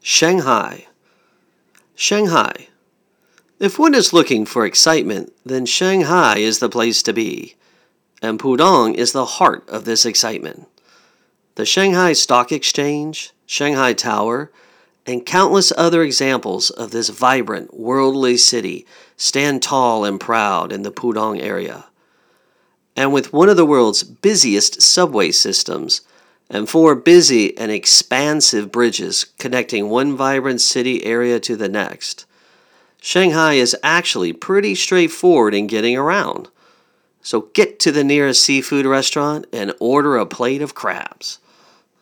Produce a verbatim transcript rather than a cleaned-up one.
Shanghai. Shanghai. If one is looking for excitement, then Shanghai is the place to be, and Pudong is the heart of this excitement. The Shanghai Stock Exchange, Shanghai Tower, and countless other examples of this vibrant, worldly city stand tall and proud in the Pudong area. And with one of the world's busiest subway systems, and four busy and expansive bridges connecting one vibrant city area to the next, Shanghai is actually pretty straightforward in getting around. So get to the nearest seafood restaurant and order a plate of crabs.